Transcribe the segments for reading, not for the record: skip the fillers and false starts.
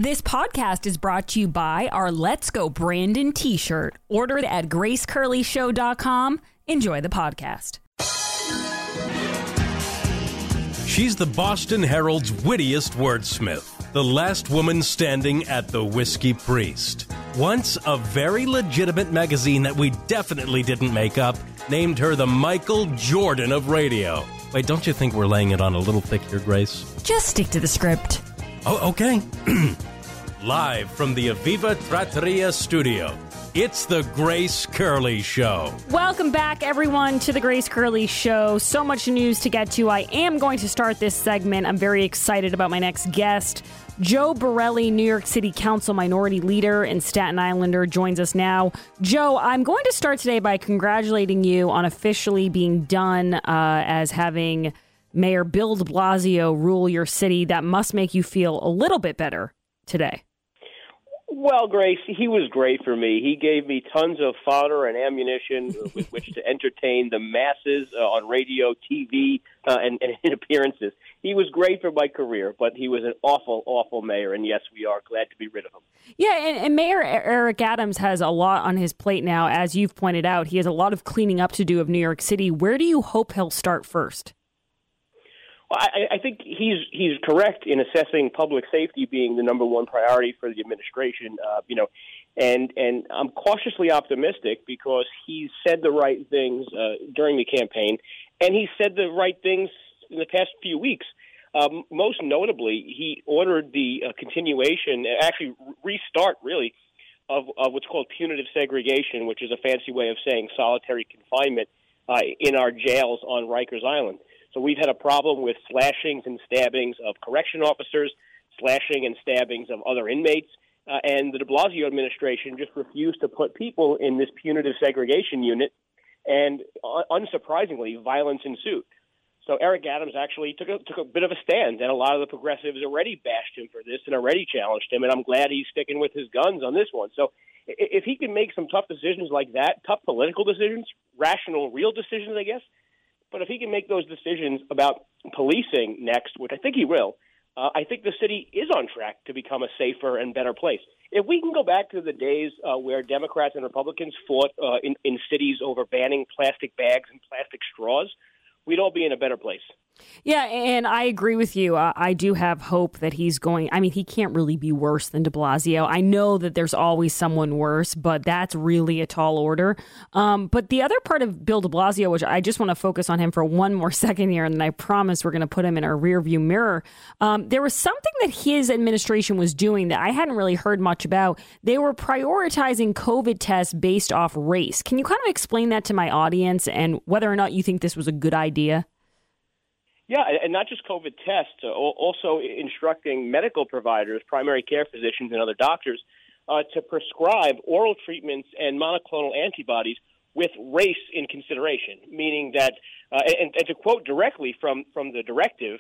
This podcast is brought to you by our Let's Go Brandon t-shirt. Order it at gracecurleyshow.com. Enjoy the podcast. She's the Boston Herald's wittiest wordsmith, the last woman standing at the Whiskey Priest. Once a very legitimate magazine that we definitely didn't make up named her the Michael Jordan of radio. Wait, don't you think we're laying it on a little thick here, Grace? Just stick to the script. Oh, okay. Live from the Aviva Trattoria studio, it's the Grace Curley Show. Welcome back, everyone, to the Grace Curley Show. So much news to get to. I am going to start this segment. I'm very excited about my next guest. Joe Borelli, New York City Council Minority Leader and Staten Islander, joins us now. Joe, I'm going to start today by congratulating you on officially being done as having Mayor Bill de Blasio rule your city. That must make you feel a little bit better today. Well, Grace, he was great for me. He gave me tons of fodder and ammunition with which to entertain the masses on radio, TV, and in appearances. He was great for my career, but he was an awful, awful mayor, and yes, we are glad to be rid of him. Yeah, and Mayor Eric Adams has a lot on his plate now. As you've pointed out, he has a lot of cleaning up to do of New York City. Where do you hope he'll start first? Well, I think he's correct in assessing public safety being the number one priority for the administration, and I'm cautiously optimistic because he said the right things during the campaign, and he said the right things in the past few weeks. Most notably, he ordered the continuation, actually restart, really, of what's called punitive segregation, which is a fancy way of saying solitary confinement in our jails on Rikers Island. So we've had a problem with slashings and stabbings of correction officers, slashing and stabbings of other inmates, and the de Blasio administration just refused to put people in this punitive segregation unit, and unsurprisingly, violence ensued. So Eric Adams actually took a bit of a stand, and a lot of the progressives already bashed him for this and already challenged him, and I'm glad he's sticking with his guns on this one. So if he can make some tough decisions like that, tough political decisions, rational, real decisions, I guess, but if he can make those decisions about policing next, which I think he will, I think the city is on track to become a safer and better place. If we can go back to the days where Democrats and Republicans fought in cities over banning plastic bags and plastic straws, we'd all be in a better place. Yeah, and I agree with you. I do have hope that he's going. I mean, he can't really be worse than de Blasio. I know that there's always someone worse, but that's really a tall order. But the other part of Bill de Blasio, which I just want to focus on him for one more second here, and then I promise we're going to put him in our rearview mirror. There was something that his administration was doing that I hadn't really heard much about. They were prioritizing COVID tests based off race. Can you kind of explain that to my audience and whether or not you think this was a good idea? Yeah, and not just COVID tests, also instructing medical providers, primary care physicians, and other doctors to prescribe oral treatments and monoclonal antibodies with race in consideration, meaning that, and to quote directly from the directive,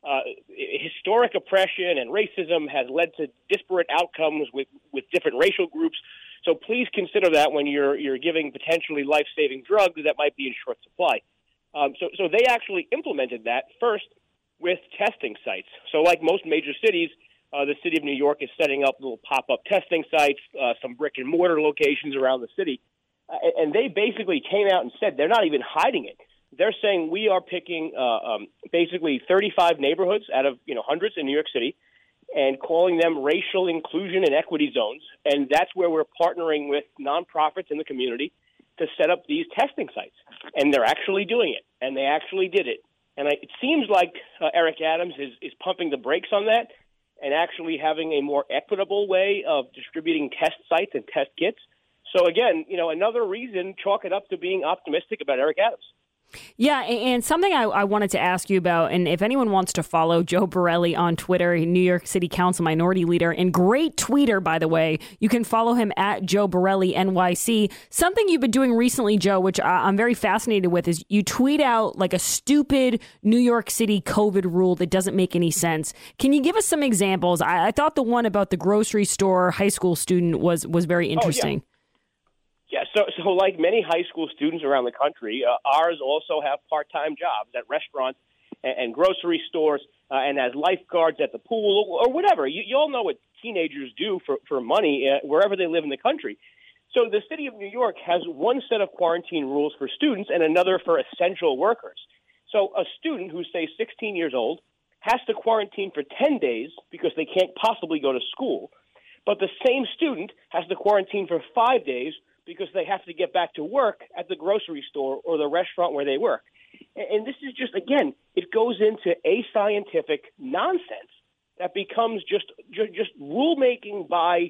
historic oppression and racism has led to disparate outcomes with different racial groups. So please consider that when you're giving potentially life-saving drugs that might be in short supply. So they actually implemented that first with testing sites. So like most major cities, the city of New York is setting up little pop-up testing sites, some brick-and-mortar locations around the city. And they basically came out and said they're not even hiding it. They're saying we are picking basically 35 neighborhoods out of hundreds in New York City and calling them racial inclusion and equity zones. And that's where we're partnering with nonprofits in the community to set up these testing sites. And they're actually doing it, and they actually did it. And it seems like Eric Adams is pumping the brakes on that and actually having a more equitable way of distributing test sites and test kits. So again, another reason, chalk it up to being optimistic about Eric Adams. Yeah, and something I wanted to ask you about, and if anyone wants to follow Joe Borelli on Twitter, New York City Council Minority Leader, and great tweeter, by the way, you can follow him at Joe Borelli NYC. Something you've been doing recently, Joe, which I'm very fascinated with, is you tweet out like a stupid New York City COVID rule that doesn't make any sense. Can you give us some examples? I thought the one about the grocery store high school student was very interesting. Oh, yeah. Yeah, so like many high school students around the country, ours also have part-time jobs at restaurants and grocery stores and as lifeguards at the pool or whatever. You all know what teenagers do for money wherever they live in the country. So the city of New York has one set of quarantine rules for students and another for essential workers. So a student who's, say, 16 years old has to quarantine for 10 days because they can't possibly go to school. But the same student has to quarantine for 5 days because they have to get back to work at the grocery store or the restaurant where they work. And this is just, again, it goes into ascientific nonsense that becomes just rulemaking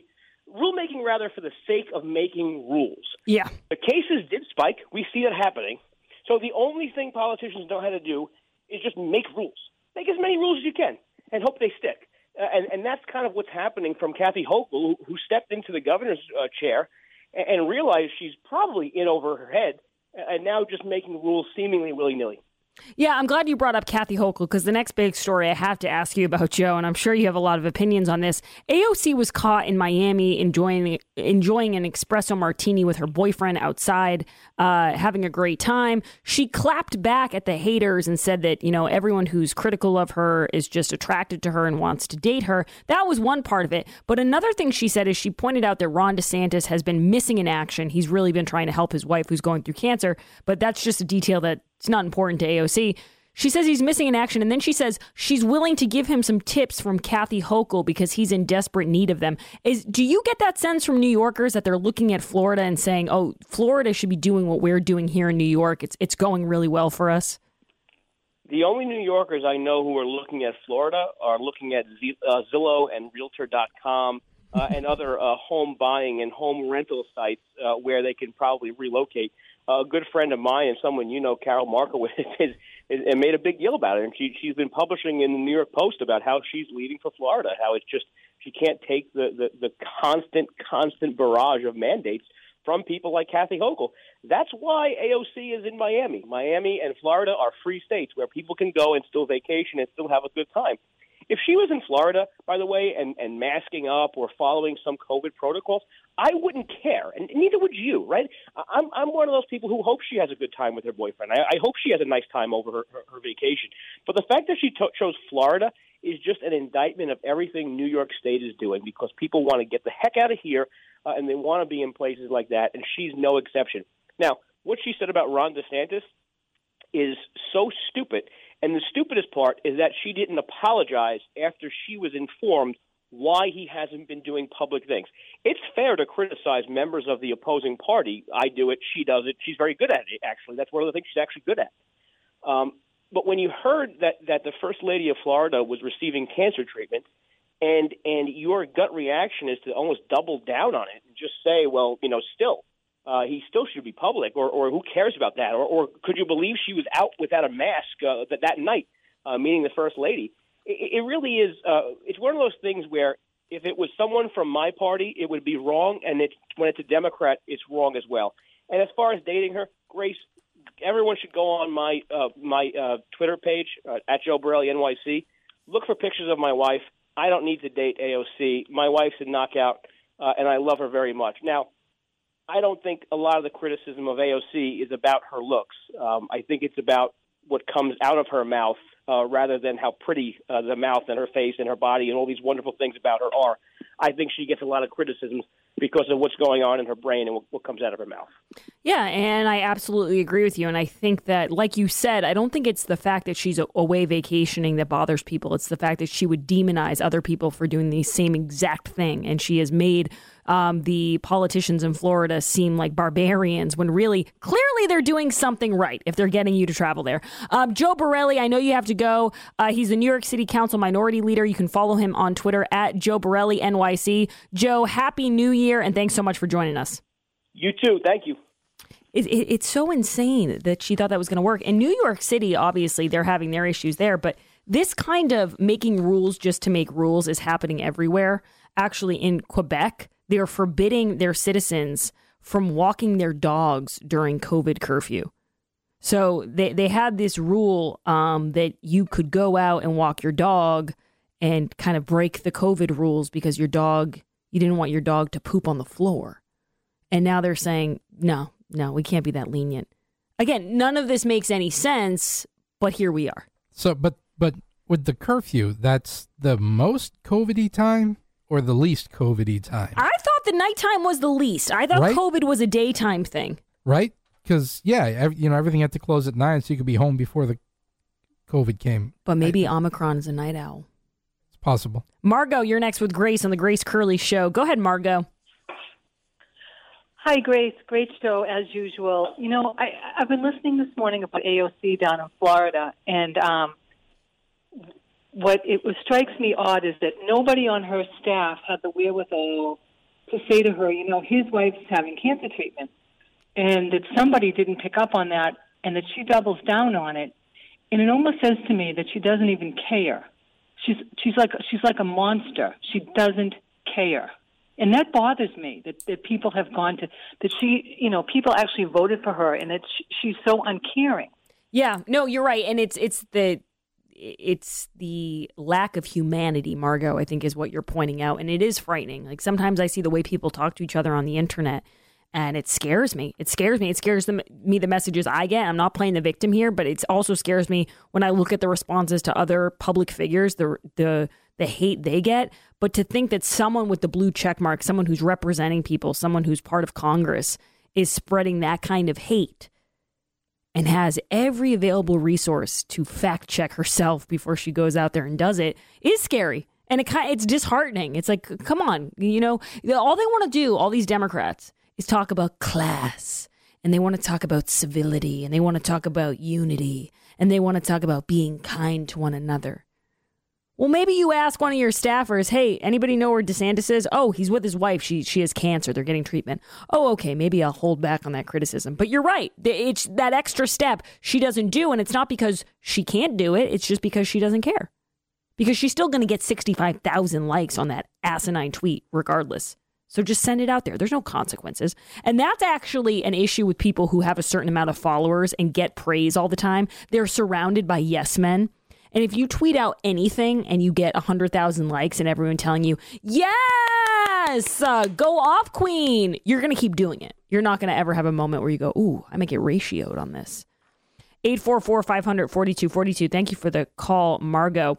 rather for the sake of making rules. Yeah. The cases did spike. We see it happening. So the only thing politicians know how to do is just make rules. Make as many rules as you can and hope they stick. And that's kind of what's happening from Kathy Hochul, who stepped into the governor's chair and realized she's probably in over her head and now just making rules seemingly willy-nilly. Yeah, I'm glad you brought up Kathy Hochul because the next big story I have to ask you about, Joe, and I'm sure you have a lot of opinions on this. AOC was caught in Miami enjoying an espresso martini with her boyfriend outside, having a great time. She clapped back at the haters and said that, everyone who's critical of her is just attracted to her and wants to date her. That was one part of it. But another thing she said is she pointed out that Ron DeSantis has been missing in action. He's really been trying to help his wife who's going through cancer, but that's just a detail that it's not important to AOC. She says he's missing in action, and then she says she's willing to give him some tips from Kathy Hochul because he's in desperate need of them. Do you get that sense from New Yorkers that they're looking at Florida and saying, oh, Florida should be doing what we're doing here in New York? It's going really well for us? The only New Yorkers I know who are looking at Florida are looking at Zillow and Realtor.com and other home buying and home rental sites where they can probably relocate. A good friend of mine and someone Carol Markowitz, and made a big deal about it. And she's been publishing in the New York Post about how she's leaving for Florida, how it's just she can't take the constant barrage of mandates from people like Kathy Hochul. That's why AOC is in Miami. Miami and Florida are free states where people can go and still vacation and still have a good time. If she was in Florida, by the way, and masking up or following some COVID protocols, I wouldn't care, and neither would you, right? I'm one of those people who hope she has a good time with her boyfriend. I hope she has a nice time over her vacation. But the fact that she chose Florida is just an indictment of everything New York State is doing because people want to get the heck out of here, and they want to be in places like that, and she's no exception. Now, what she said about Ron DeSantis is so stupid. And the stupidest part is that she didn't apologize after she was informed why he hasn't been doing public things. It's fair to criticize members of the opposing party. I do it. She does it. She's very good at it, actually. That's one of the things she's actually good at. But when you heard that the First Lady of Florida was receiving cancer treatment, and your gut reaction is to almost double down on it and just say, well, still. He still should be public, or who cares about that? Or could you believe she was out without a mask that night, meeting the First Lady? It really is. It's one of those things where if it was someone from my party, it would be wrong, and when it's a Democrat, it's wrong as well. And as far as dating her, Grace, everyone should go on my Twitter page at Joe Borelli NYC. Look for pictures of my wife. I don't need to date AOC. My wife's a knockout, and I love her very much. Now, I don't think a lot of the criticism of AOC is about her looks. I think it's about what comes out of her mouth rather than how pretty the mouth and her face and her body and all these wonderful things about her are. I think she gets a lot of criticisms because of what's going on in her brain and what comes out of her mouth. Yeah, and I absolutely agree with you. And I think that, like you said, I don't think it's the fact that she's away vacationing that bothers people. It's the fact that she would demonize other people for doing the same exact thing. And she has made the politicians in Florida seem like barbarians when really, clearly they're doing something right if they're getting you to travel there. Joe Borelli, I know you have to go. He's the New York City Council Minority Leader. You can follow him on Twitter at Joe Borelli NYC. Joe, Happy New Year, and thanks so much for joining us. You too. Thank you. It's so insane that she thought that was going to work. In New York City, obviously, they're having their issues there, but this kind of making rules just to make rules is happening everywhere. Actually, in Quebec, they're forbidding their citizens from walking their dogs during COVID curfew. So they had this rule that you could go out and walk your dog and kind of break the COVID rules because you didn't want your dog to poop on the floor. And now they're saying, no, we can't be that lenient. Again, none of this makes any sense, but here we are. So, but with the curfew, that's the most COVID-y time or the least COVID-y time? I thought the nighttime was the least. I thought Right? COVID was a daytime thing. Right? Because, everything had to close at 9 so you could be home before the COVID came. But maybe Omicron is a night owl. It's possible. Margot, you're next with Grace on the Grace Curley Show. Go ahead, Margot. Hi, Grace. Great show, as usual. I've been listening this morning about AOC down in Florida, and what strikes me odd is that nobody on her staff had the wherewithal to say to her, his wife's having cancer treatment, and that somebody didn't pick up on that, and that she doubles down on it. And it almost says to me that she doesn't even care. She's like a monster. She doesn't care. And that bothers me, that people have gone to, that she, people actually voted for her, and that she's so uncaring. Yeah, no, you're right. And it's the lack of humanity, Margot, I think is what you're pointing out. And it is frightening. Like sometimes I see the way people talk to each other on the internet, and it scares me. It scares me. It scares me the messages I get. I'm not playing the victim here, but it also scares me when I look at the responses to other public figures, the hate they get. But to think that someone with the blue check mark, someone who's representing people, someone who's part of Congress is spreading that kind of hate and has every available resource to fact check herself before she goes out there and does it is scary. And it's disheartening. It's like, come on, all they want to do, all these Democrats, is talk about class, and they want to talk about civility, and they want to talk about unity, and they want to talk about being kind to one another. Well, maybe you ask one of your staffers, hey, anybody know where DeSantis is? Oh, he's with his wife. She has cancer. They're getting treatment. Oh, okay, maybe I'll hold back on that criticism. But you're right. It's that extra step she doesn't do, and it's not because she can't do it. It's just because she doesn't care. Because she's still going to get 65,000 likes on that asinine tweet regardless. So just send it out there. There's no consequences. And that's actually an issue with people who have a certain amount of followers and get praise all the time. They're surrounded by yes men. And if you tweet out anything and you get 100,000 likes and everyone telling you, yes, go off, queen, you're going to keep doing it. You're not going to ever have a moment where you go, ooh, I might get ratioed on this. 844-500-4242. Thank you for the call, Margot.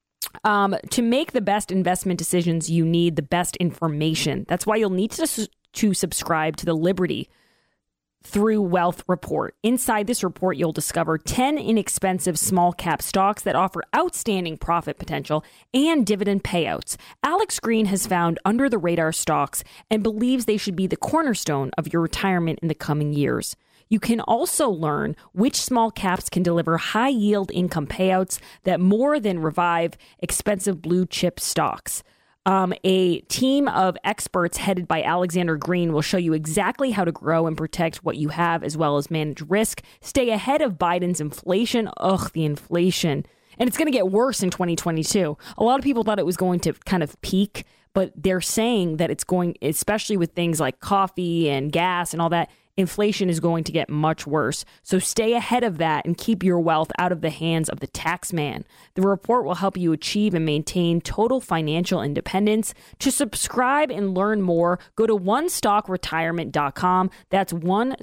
To make the best investment decisions, you need the best information. That's why you'll need to subscribe to the Liberty Through Wealth report. Inside this report, you'll discover 10 inexpensive small cap stocks that offer outstanding profit potential and dividend payouts. Alex Green has found under the radar stocks and believes they should be the cornerstone of your retirement in the coming years. You can also learn which small caps can deliver high yield income payouts that more than revive expensive blue chip stocks. A team of experts headed by Alexander Green will show you exactly how to grow and protect what you have, as well as manage risk. Stay ahead of Biden's inflation. Ugh, the inflation. And it's going to get worse in 2022. A lot of people thought it was going to kind of peak, but they're saying that it's going, especially with things like coffee and gas and all that, inflation is going to get much worse. So stay ahead of that and keep your wealth out of the hands of the tax man. The report will help you achieve and maintain total financial independence. To subscribe and learn more, go to onestockretirement.com. That's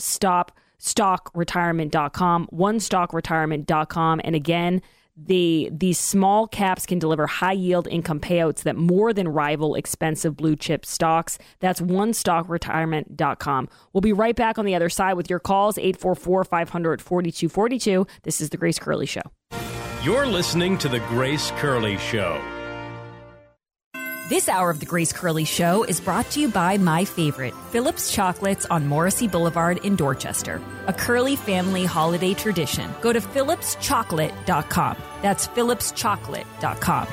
onestockretirement.com, onestockretirement.com. And again, these small caps can deliver high yield income payouts that more than rival expensive blue chip stocks. That's onestockretirement.com. We'll be right back on the other side with your calls, 844-500-4242. This is The Grace Curley Show. You're listening to The Grace Curley Show. This hour of The Grace Curley Show is brought to you by my favorite, Phillips Chocolates on Morrissey Boulevard in Dorchester. A Curley family holiday tradition. Go to phillipschocolate.com. That's phillipschocolate.com.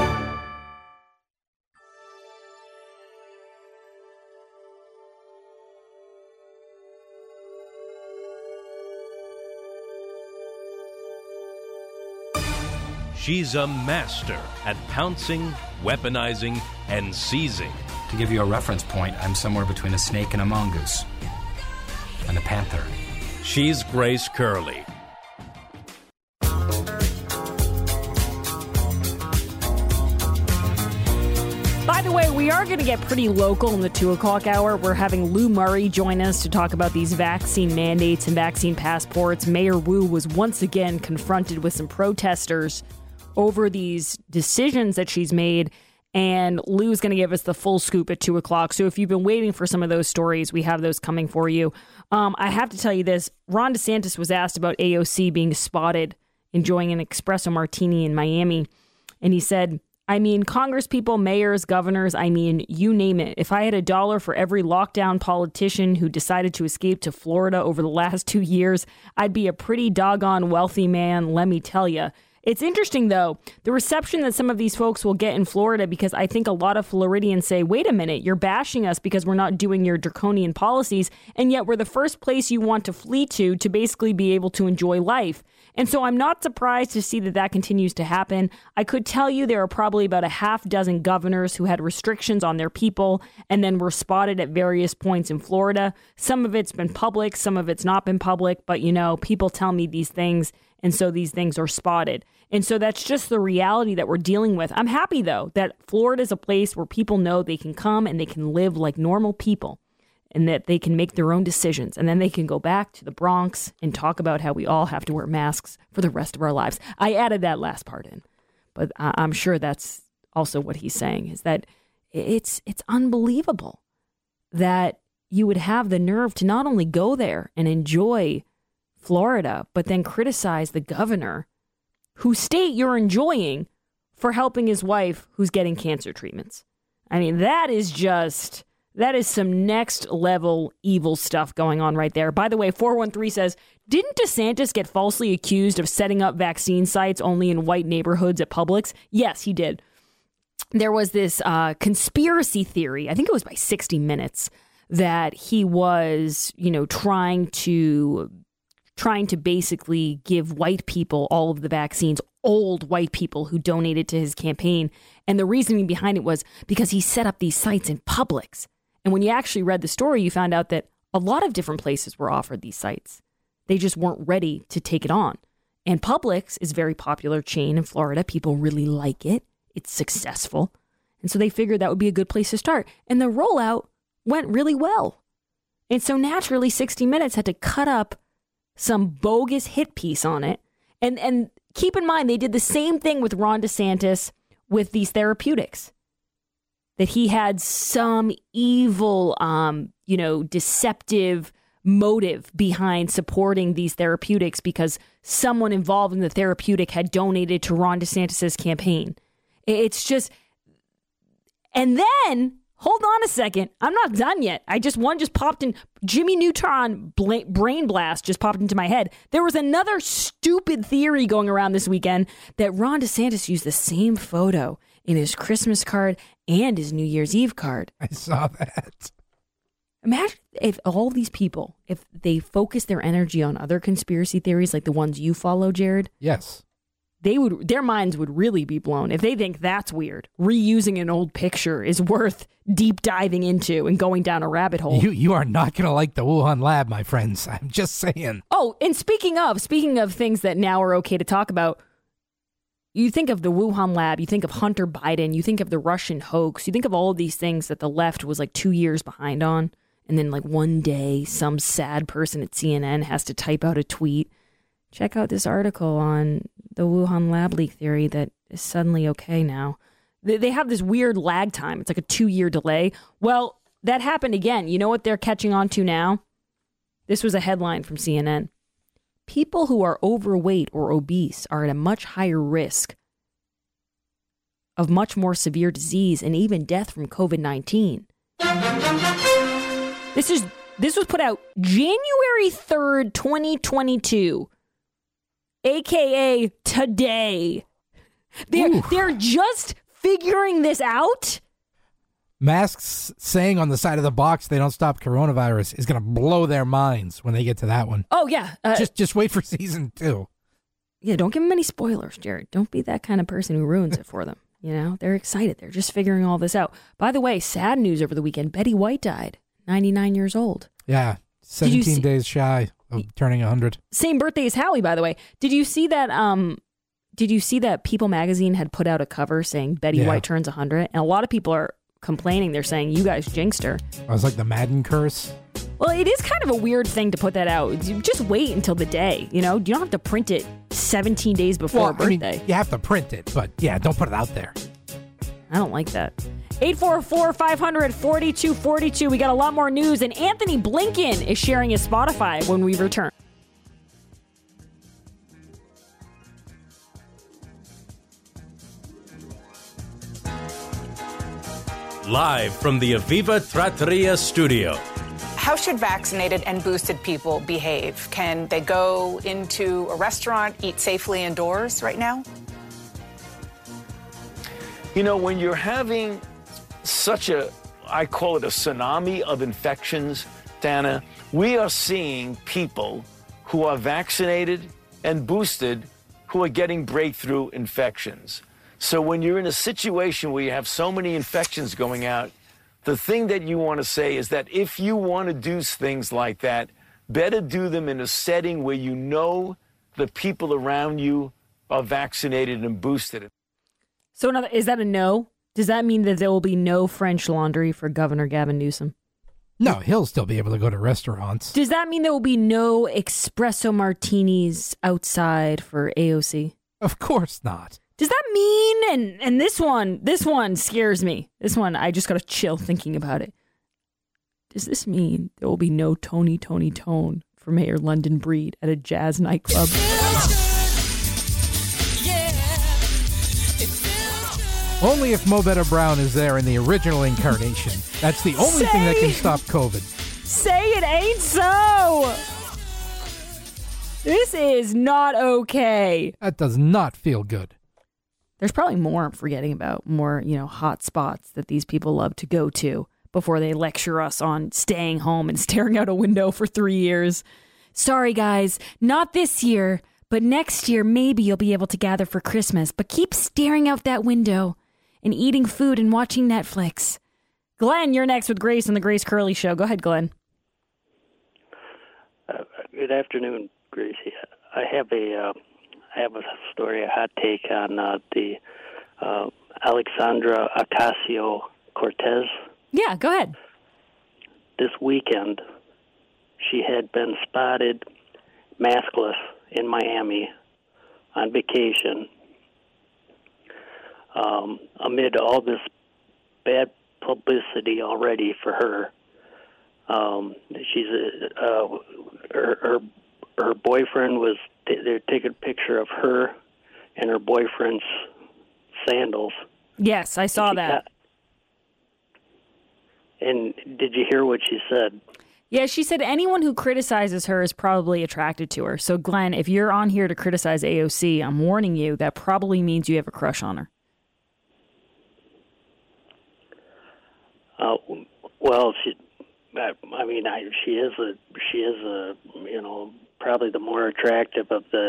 She's a master at pouncing, weaponizing, and seizing. To give you a reference point, I'm somewhere between a snake and a mongoose. And a panther. She's Grace Curley. By the way, we are going to get pretty local in the 2 o'clock hour. We're having Lou Murray join us to talk about these vaccine mandates and vaccine passports. Mayor Wu was once again confronted with some protesters over these decisions that she's made. And Lou's going to give us the full scoop at 2 o'clock. So if you've been waiting for some of those stories, we have those coming for you. I have to tell you this. Ron DeSantis was asked about AOC being spotted enjoying an espresso martini in Miami. And he said, I mean, Congress people, mayors, governors, I mean, you name it. If I had $1 for every lockdown politician who decided to escape to Florida over the last 2 years, I'd be a pretty doggone wealthy man, let me tell you. It's interesting, though, the reception that some of these folks will get in Florida, because I think a lot of Floridians say, wait a minute, you're bashing us because we're not doing your draconian policies, and yet we're the first place you want to flee to basically be able to enjoy life. And so I'm not surprised to see that that continues to happen. I could tell you there are probably about a half dozen governors who had restrictions on their people and then were spotted at various points in Florida. Some of it's been public, some of it's not been public, but, you know, people tell me these things, and so these things are spotted. And so that's just the reality that we're dealing with. I'm happy, though, that Florida is a place where people know they can come and they can live like normal people and that they can make their own decisions. And then they can go back to the Bronx and talk about how we all have to wear masks for the rest of our lives. I added that last part in, but I'm sure that's also what he's saying, is that it's unbelievable that you would have the nerve to not only go there and enjoy Florida, but then criticize the governor whose state you're enjoying for helping his wife who's getting cancer treatments. I mean, that is some next level evil stuff going on right there. By the way, 413 says, didn't DeSantis get falsely accused of setting up vaccine sites only in white neighborhoods at Publix? Yes, he did. There was this conspiracy theory, I think it was by 60 Minutes, that he was, trying to basically give white people all of the vaccines, old white people who donated to his campaign. And the reasoning behind it was because he set up these sites in Publix. And when you actually read the story, you found out that a lot of different places were offered these sites. They just weren't ready to take it on. And Publix is a very popular chain in Florida. People really like it. It's successful. And so they figured that would be a good place to start. And the rollout went really well. And so naturally, 60 Minutes had to cut up some bogus hit piece on it. And keep in mind, they did the same thing with Ron DeSantis with these therapeutics. That he had some evil, deceptive motive behind supporting these therapeutics because someone involved in the therapeutic had donated to Ron DeSantis' campaign. It's just... And then... Hold on a second. I'm not done yet. One just popped in. Jimmy Neutron brain blast just popped into my head. There was another stupid theory going around this weekend that Ron DeSantis used the same photo in his Christmas card and his New Year's Eve card. I saw that. Imagine if all these people, if they focus their energy on other conspiracy theories like the ones you follow, Jared. Yes. Their minds would really be blown if they think that's weird. Reusing an old picture is worth deep diving into and going down a rabbit hole. You are not going to like the Wuhan lab, my friends. I'm just saying. Oh, and speaking of things that now are okay to talk about, you think of the Wuhan lab, you think of Hunter Biden, you think of the Russian hoax, you think of all of these things that the left was like 2 years behind on. And then like one day, some sad person at CNN has to type out a tweet. Check out this article on the Wuhan lab leak theory that is suddenly okay now. They have this weird lag time. It's like a 2-year delay. Well, that happened again. You know what they're catching on to now? This was a headline from CNN. People who are overweight or obese are at a much higher risk of much more severe disease and even death from COVID-19. This was put out January 3rd, 2022. AKA today. They're just figuring this out. Masks saying on the side of the box they don't stop coronavirus is going to blow their minds when they get to that one. Oh, yeah. Just wait for season 2. Yeah, don't give them any spoilers, Jared. Don't be that kind of person who ruins it for them. They're excited. They're just figuring all this out. By the way, sad news over the weekend. Betty White died, 99 years old. Yeah, 17 days shy of turning 100. Same birthday as Howie, by the way. Did you see that? People magazine had put out a cover saying Betty White turns 100, and a lot of people are complaining. They're saying, you guys jinxed her. I was like the Madden curse. Well, it is kind of a weird thing to put that out. Just wait until the day, you know? You don't have to print it 17 days before a birthday. I mean, you have to print it, but yeah, don't put it out there. I don't like that. 844-500-4242. We got a lot more news, and Anthony Blinken is sharing his Spotify when we return. Live from the Aviva Trattoria studio. How should vaccinated and boosted people behave? Can they go into a restaurant, eat safely indoors right now? You know, when you're having such I call it a tsunami of infections, Dana, we are seeing people who are vaccinated and boosted who are getting breakthrough infections. So when you're in a situation where you have so many infections going out, the thing that you want to say is that if you want to do things like that, better do them in a setting where you know the people around you are vaccinated and boosted. So is that a no? Does that mean that there will be no French laundry for Governor Gavin Newsom? No, he'll still be able to go to restaurants. Does that mean there will be no espresso martinis outside for AOC? Of course not. Does that mean, and this one scares me. This one, I just got to chill thinking about it. Does this mean there will be no Tony Tone for Mayor London Breed at a jazz nightclub? Only if Mo Better Brown is there in the original incarnation. That's the only thing that can stop COVID. Say it ain't so! This is not okay. That does not feel good. There's probably more I'm forgetting about, more, hot spots that these people love to go to before they lecture us on staying home and staring out a window for 3 years. Sorry, guys, not this year, but next year maybe you'll be able to gather for Christmas, but keep staring out that window and eating food and watching Netflix. Glenn, you're next with Grace on the Grace Curley Show. Go ahead, Glenn. Good afternoon, Gracie. I have a story, a hot take on the Alexandra Ocasio-Cortez. Yeah, go ahead. This weekend, she had been spotted maskless in Miami on vacation. Amid all this bad publicity already for her, her boyfriend was they're taking a picture of her and her boyfriend's sandals. Yes, I saw that. And did you hear what she said? Yeah, she said anyone who criticizes her is probably attracted to her. So, Glenn, if you're on here to criticize AOC, I'm warning you, that probably means you have a crush on her. Well, she is probably the more attractive of the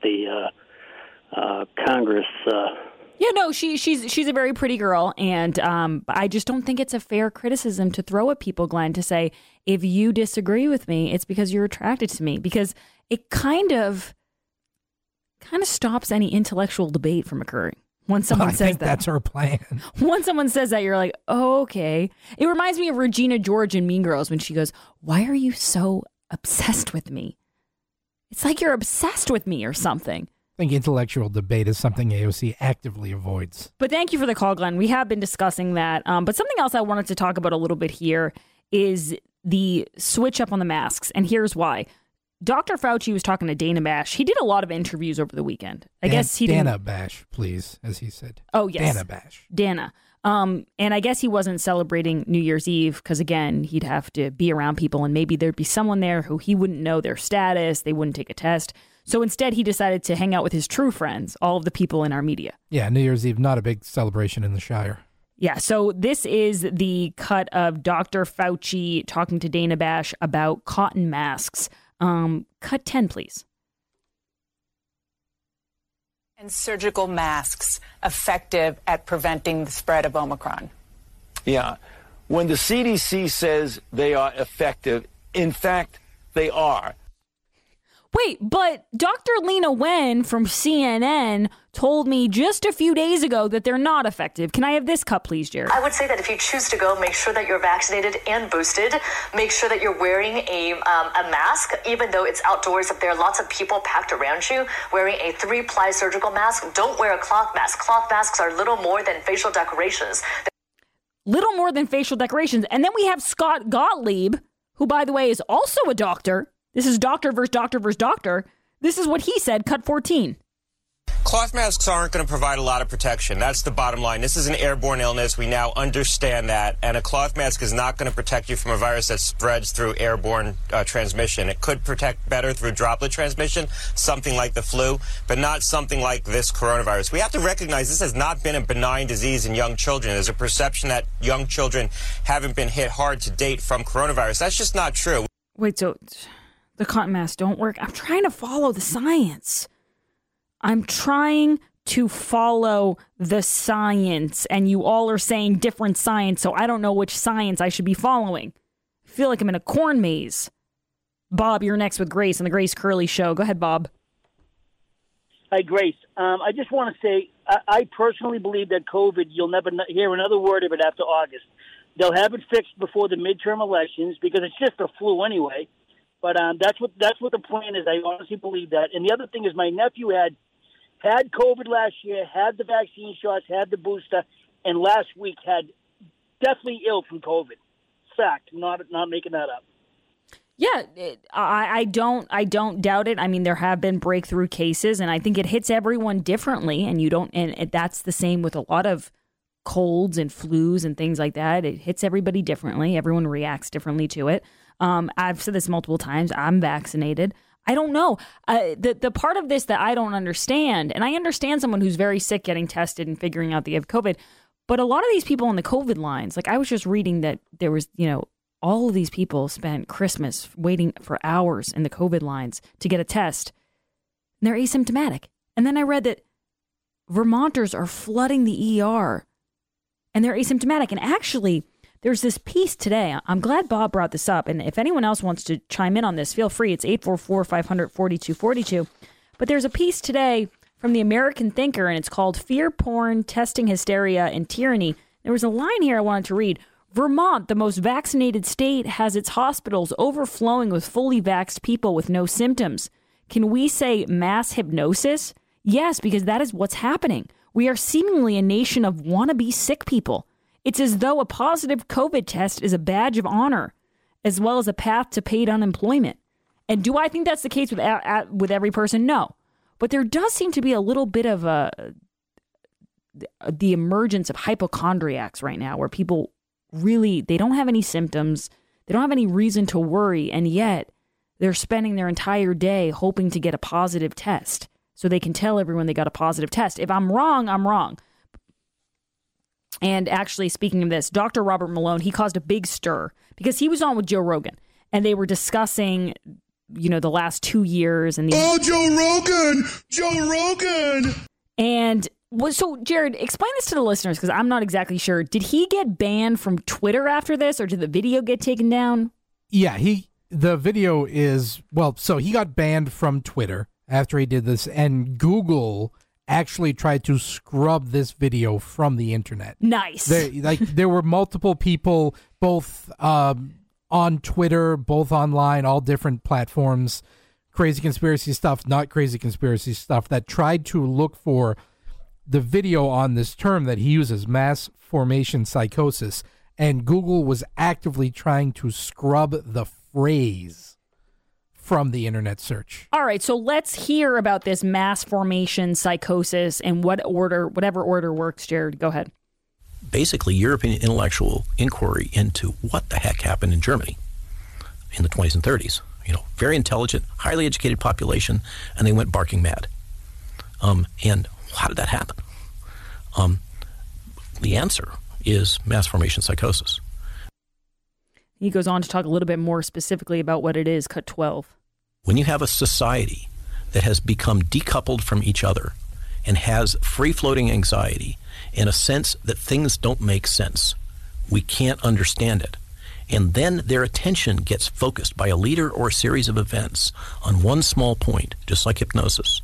Congress. Yeah, no, she's a very pretty girl, and I just don't think it's a fair criticism to throw at people, Glenn, to say, if you disagree with me, it's because you're attracted to me, because it kind of stops any intellectual debate from occurring. When someone says think that. That's her plan. When someone says that, you're like, oh, okay. It reminds me of Regina George in Mean Girls when she goes, why are you so obsessed with me? It's like you're obsessed with me or something. I think intellectual debate is something AOC actively avoids. But thank you for the call, Glenn. We have been discussing that. But something else I wanted to talk about a little bit here is the switch up on the masks. And here's why. Dr. Fauci was talking to Dana Bash. He did a lot of interviews over the weekend. I guess he didn't... Dana Bash, please, as he said. Oh, yes. Dana Bash. Dana. And I guess he wasn't celebrating New Year's Eve because, again, he'd have to be around people and maybe there'd be someone there who he wouldn't know their status. They wouldn't take a test. So instead, he decided to hang out with his true friends, all of the people in our media. Yeah, New Year's Eve, not a big celebration in the Shire. Yeah, so this is the cut of Dr. Fauci talking to Dana Bash about cotton masks. Cut 10, please. And surgical masks effective at preventing the spread of Omicron? Yeah. When the CDC says they are effective, in fact, they are. Wait, but Dr. Lena Wen from CNN told me just a few days ago that they're not effective. Can I have this cup, please, Jared? I would say that if you choose to go, make sure that you're vaccinated and boosted. Make sure that you're wearing a mask, even though it's outdoors. If there are lots of people packed around you, wearing a 3-ply surgical mask. Don't wear a cloth mask. Cloth masks are little more than facial decorations. Little more than facial decorations. And then we have Scott Gottlieb, who, by the way, is also a doctor. This is doctor versus doctor versus doctor. This is what he said, cut 14. Cloth masks aren't going to provide a lot of protection. That's the bottom line. This is an airborne illness. We now understand that. And a cloth mask is not going to protect you from a virus that spreads through airborne transmission. It could protect better through droplet transmission, something like the flu, but not something like this coronavirus. We have to recognize this has not been a benign disease in young children. There's a perception that young children haven't been hit hard to date from coronavirus. That's just not true. Wait, so the cotton masks don't work? I'm trying to follow the science. I'm trying to follow the science, and you all are saying different science, so I don't know which science I should be following. I feel like I'm in a corn maze. Bob, you're next with Grace on the Grace Curley Show. Go ahead, Bob. Hi, Grace. I just want to say I personally believe that COVID, you'll never hear another word of it after August. They'll have it fixed before the midterm elections because it's just a flu anyway. But that's what the plan is. I honestly believe that. And the other thing is my nephew had COVID last year, had the vaccine shots, had the booster, and last week had deathly ill from COVID. Fact, not making that up. Yeah, I don't doubt it. I mean, there have been breakthrough cases, and I think it hits everyone differently. And that's the same with a lot of colds and flus and things like that. It hits everybody differently. Everyone reacts differently to it. I've said this multiple times. I'm vaccinated. I don't know. The part of this that I don't understand, and I understand someone who's very sick getting tested and figuring out they have COVID, but a lot of these people on the COVID lines, like I was just reading that there was, all of these people spent Christmas waiting for hours in the COVID lines to get a test, and they're asymptomatic. And then I read that Vermonters are flooding the ER, and they're asymptomatic. And actually, there's this piece today. I'm glad Bob brought this up. And if anyone else wants to chime in on this, feel free. It's 844-500-4242. But there's a piece today from the American Thinker, and it's called Fear Porn, Testing Hysteria, and Tyranny. There was a line here I wanted to read. Vermont, the most vaccinated state, has its hospitals overflowing with fully vaxxed people with no symptoms. Can we say mass hypnosis? Yes, because that is what's happening. We are seemingly a nation of wannabe sick people. It's as though a positive COVID test is a badge of honor, as well as a path to paid unemployment. And do I think that's the case with every person? No. But there does seem to be a little bit of the emergence of hypochondriacs right now, where people really, they don't have any symptoms, they don't have any reason to worry, and yet they're spending their entire day hoping to get a positive test so they can tell everyone they got a positive test. If I'm wrong, I'm wrong. And actually, speaking of this, Dr. Robert Malone, he caused a big stir because he was on with Joe Rogan, and they were discussing, the last 2 years. And Joe Rogan! And so, Jared, explain this to the listeners, because I'm not exactly sure. Did he get banned from Twitter after this, or did the video get taken down? Yeah, the video is, so he got banned from Twitter after he did this, and Google actually tried to scrub this video from the internet. Nice. There were multiple people, both on Twitter, both online, all different platforms, crazy conspiracy stuff, not crazy conspiracy stuff, that tried to look for the video on this term that he uses, mass formation psychosis, and Google was actively trying to scrub the phrase from the internet search. All right, so let's hear about this mass formation psychosis and whatever order works. Jared, go ahead. Basically, European intellectual inquiry into what the heck happened in Germany in the 20s and 30s. Very intelligent, highly educated population, and they went barking mad. And how did that happen? The answer is mass formation psychosis. He goes on to talk a little bit more specifically about what it is, cut 12. When you have a society that has become decoupled from each other and has free-floating anxiety in a sense that things don't make sense, we can't understand it. and then their attention gets focused by a leader or a series of events on one small point, just like hypnosis,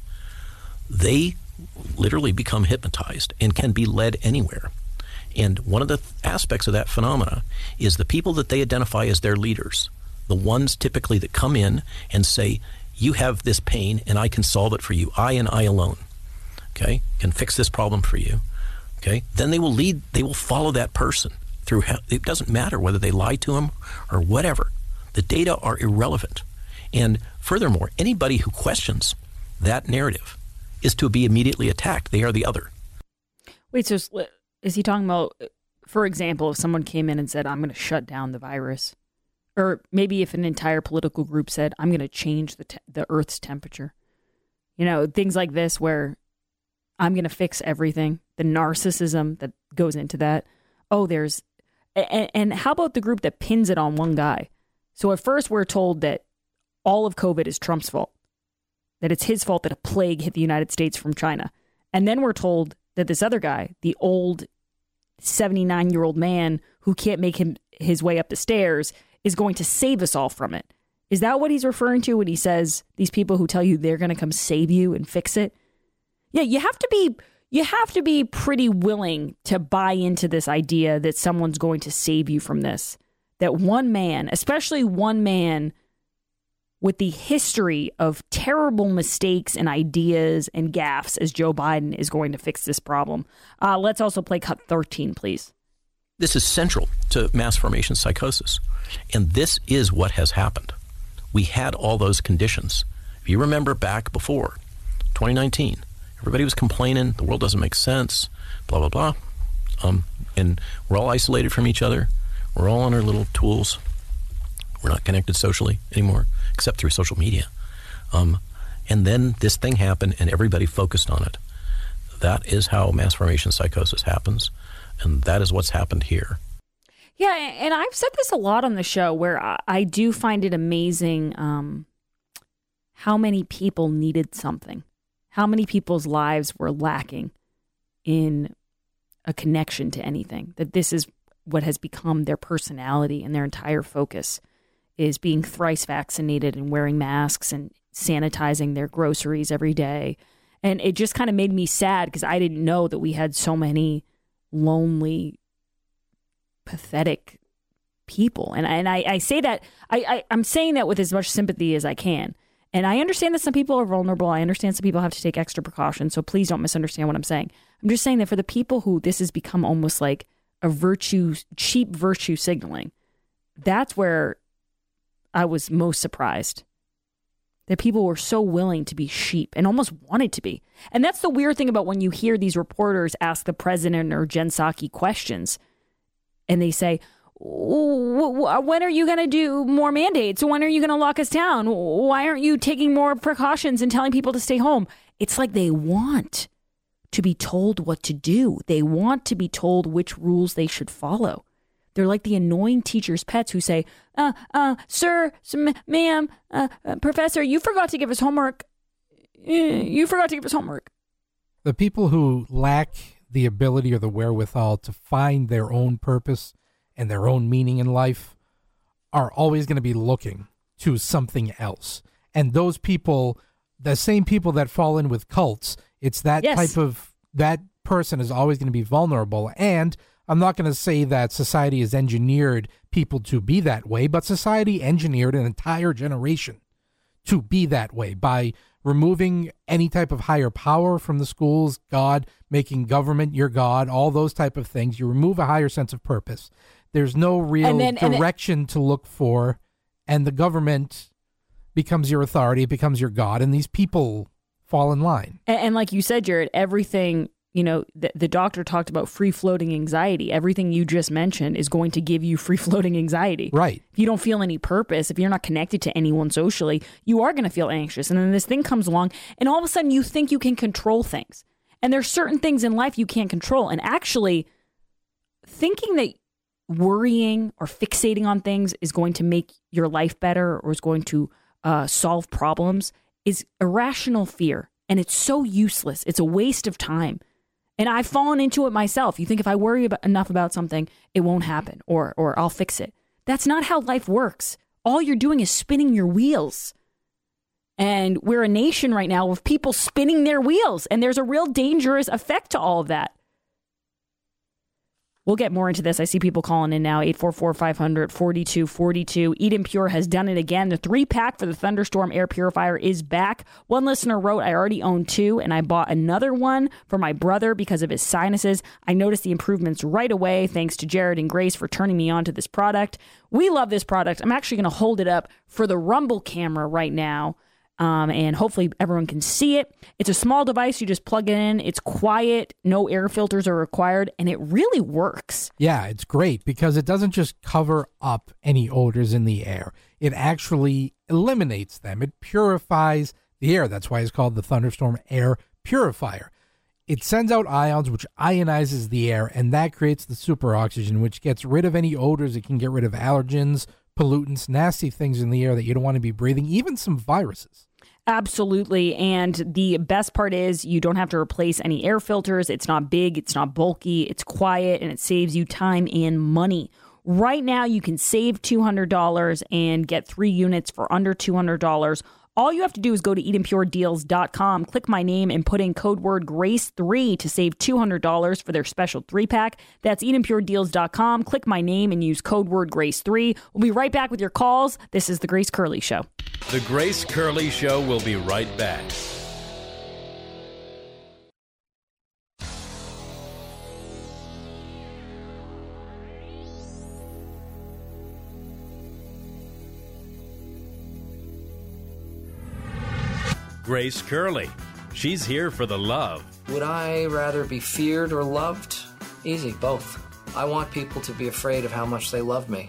they literally become hypnotized and can be led anywhere. And one of the aspects of that phenomena is the people that they identify as their leaders, the ones typically that come in and say, you have this pain and I can solve it for you. I and I alone, okay, can fix this problem for you. Okay, then they will follow that person through. It doesn't matter whether they lie to him or whatever. The data are irrelevant. And furthermore, anybody who questions that narrative is to be immediately attacked. They are the other. Wait, so is he talking about, for example, if someone came in and said, I'm going to shut down the virus, or maybe if an entire political group said, I'm going to change the Earth's temperature, things like this where I'm going to fix everything, the narcissism that goes into that. Oh, and how about the group that pins it on one guy? So at first we're told that all of COVID is Trump's fault, that it's his fault that a plague hit the United States from China. And then we're told that this other guy, the old 79-year-old man who can't make his way up the stairs, is going to save us all from it. Is that what he's referring to when he says these people who tell you they're going to come save you and fix it? Yeah, you have to be pretty willing to buy into this idea that someone's going to save you from this. That one man, especially one man with the history of terrible mistakes and ideas and gaffes as Joe Biden, is going to fix this problem. Let's also play cut 13, please. This is central to mass formation psychosis. And this is what has happened. We had all those conditions. If you remember back before 2019, everybody was complaining, the world doesn't make sense, blah, blah, blah. And we're all isolated from each other. We're all on our little tools. We're not connected socially anymore, except through social media. And then this thing happened, and everybody focused on it. That is how mass formation psychosis happens, and that is what's happened here. Yeah, and I've said this a lot on the show, where I do find it amazing how many people needed something. How many people's lives were lacking in a connection to anything, that this is what has become their personality, and their entire focus is being thrice vaccinated and wearing masks and sanitizing their groceries every day. And it just kind of made me sad because I didn't know that we had so many lonely, pathetic people. And I say that, I'm saying that with as much sympathy as I can. And I understand that some people are vulnerable. I understand some people have to take extra precautions. So please don't misunderstand what I'm saying. I'm just saying that for the people who this has become almost like a cheap virtue signaling, that's where I was most surprised. That people were so willing to be sheep and almost wanted to be. And that's the weird thing about when you hear these reporters ask the president or Jen Psaki questions, and they say, when are you going to do more mandates? When are you going to lock us down? Why aren't you taking more precautions and telling people to stay home? It's like they want to be told what to do. They want to be told which rules they should follow. They're like the annoying teacher's pets who say, sir, ma'am, professor, you forgot to give us homework. You forgot to give us homework. The people who lack the ability or the wherewithal to find their own purpose and their own meaning in life are always going to be looking to something else. And those people, the same people that fall in with cults, it's that type of, that person is always going to be vulnerable. And I'm not going to say that society has engineered people to be that way, but society engineered an entire generation to be that way by removing any type of higher power from the schools, God, making government your God, all those type of things. You remove a higher sense of purpose. There's no real direction to look for, and the government becomes your authority, it becomes your God, and these people fall in line. And like you said, Jared, everything, you know, the doctor talked about free-floating anxiety. Everything you just mentioned is going to give you free-floating anxiety. Right. If you don't feel any purpose, if you're not connected to anyone socially, you are going to feel anxious. And then this thing comes along, and all of a sudden you think you can control things. And there's certain things in life you can't control. And actually, thinking that worrying or fixating on things is going to make your life better or is going to solve problems is irrational fear. And it's so useless. It's a waste of time. And I've fallen into it myself. You think if I worry enough about something, it won't happen or I'll fix it. That's not how life works. All you're doing is spinning your wheels. And we're a nation right now of people spinning their wheels. And there's a real dangerous effect to all of that. We'll get more into this. I see people calling in now, 844-500-4242. Eden Pure has done it again. The 3-pack for the Thunderstorm air purifier is back. One listener wrote, I already own 2, and I bought another one for my brother because of his sinuses. I noticed the improvements right away. Thanks to Jared and Grace for turning me on to this product. We love this product. I'm actually going to hold it up for the Rumble camera right now. And hopefully everyone can see it. It's a small device. You just plug it in. It's quiet. No air filters are required. And it really works. Yeah, it's great because it doesn't just cover up any odors in the air. It actually eliminates them. It purifies the air. That's why it's called the Thunderstorm Air Purifier. It sends out ions, which ionizes the air, and that creates the super oxygen, which gets rid of any odors. It can get rid of allergens, pollutants, nasty things in the air that you don't want to be breathing, even some viruses. Absolutely. And the best part is you don't have to replace any air filters. It's not big. It's not bulky. It's quiet, and it saves you time and money. Right now, you can save $200 and get 3 units for under $200. All you have to do is go to EdenPureDeals.com, click my name, and put in code word GRACE3 to save $200 for their special 3-pack. That's EdenPureDeals.com. Click my name and use code word GRACE3. We'll be right back with your calls. This is The Grace Curley Show. The Grace Curley Show will be right back. Grace Curley. She's here for the love. Would I rather be feared or loved? Easy, both. I want people to be afraid of how much they love me.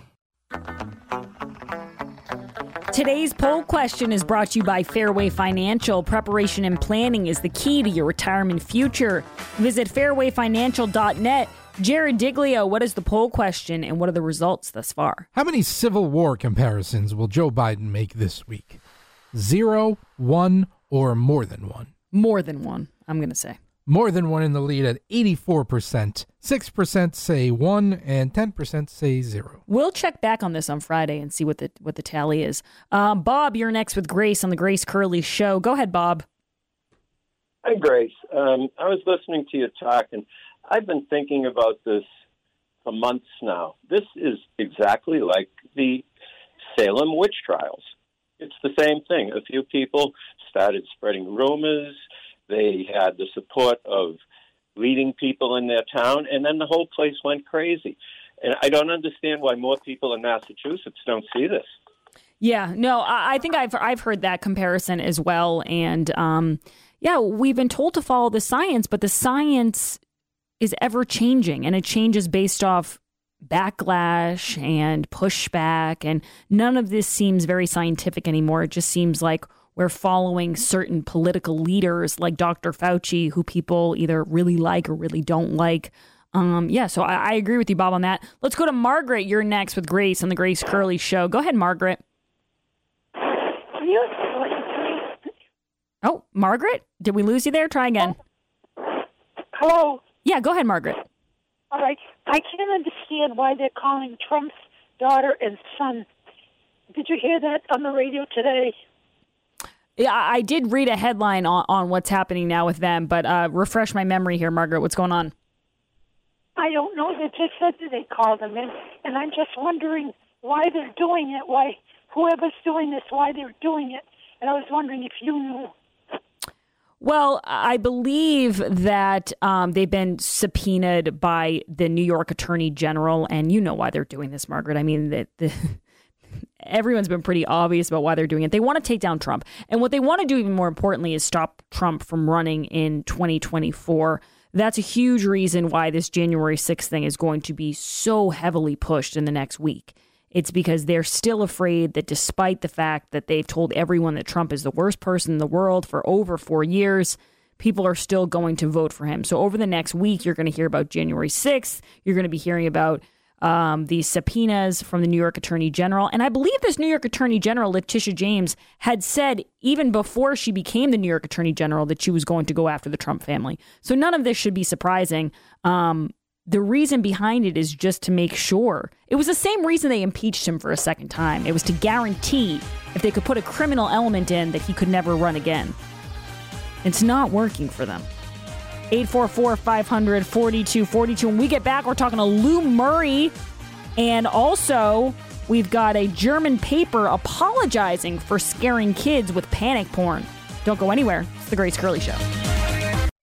Today's poll question is brought to you by Fairway Financial. Preparation and planning is the key to your retirement future. Visit fairwayfinancial.net. Jared Diglio, what is the poll question and what are the results thus far? How many Civil War comparisons will Joe Biden make this week? 0, 1, or more than 1? More than 1, I'm going to say. More than 1 in the lead at 84%. 6% say 1, and 10% say 0. We'll check back on this on Friday and see what the tally is. Bob, you're next with Grace on the Grace Curley Show. Go ahead, Bob. Hi, Grace. I was listening to you talk, and I've been thinking about this for months now. This is exactly like the Salem witch trials. It's the same thing. A few people started spreading rumors. They had the support of leading people in their town, and then the whole place went crazy. And I don't understand why more people in Massachusetts don't see this. Yeah, no, I think I've heard that comparison as well. And yeah, we've been told to follow the science, but the science is ever changing, and it changes based off backlash and pushback, and none of this seems very scientific anymore. It just seems like we're following certain political leaders like Dr. Fauci, who people either really like or really don't like. Yeah, so I agree with you, Bob, on that. Let's go to Margaret. You're next with Grace on the Grace Curley Show. Go ahead, Margaret. Oh, Margaret? Did we lose you there? Try again. Hello? Yeah, go ahead, Margaret. All right. I can't understand why they're calling Trump's daughter and son. Did you hear that on the radio today? Yeah, I did read a headline on what's happening now with them, but refresh my memory here, Margaret. What's going on? I don't know. They just said that they called them in, and I'm just wondering why they're doing it, why whoever's doing this, why they're doing it. And I was wondering if you knew. Well, I believe that they've been subpoenaed by the New York Attorney General, and you know why they're doing this, Margaret. I mean, everyone's been pretty obvious about why they're doing it. They want to take down Trump. And what they want to do, even more importantly, is stop Trump from running in 2024. That's a huge reason why this January 6th thing is going to be so heavily pushed in the next week. It's because they're still afraid that despite the fact that they've told everyone that Trump is the worst person in the world for over 4 years, people are still going to vote for him. So over the next week, you're going to hear about January 6th. You're going to be hearing about these subpoenas from the New York Attorney General. And I believe this New York Attorney General, Letitia James, had said even before she became the New York Attorney General that she was going to go after the Trump family. So none of this should be surprising. the reason behind it is just to make sure. It was the same reason they impeached him for a second time. It was to guarantee if they could put a criminal element in that he could never run again. It's not working for them. 844-500-4242. When we get back, we're talking to Lou Murray. And also, we've got a German paper apologizing for scaring kids with panic porn. Don't go anywhere. It's the Grace Curley Show.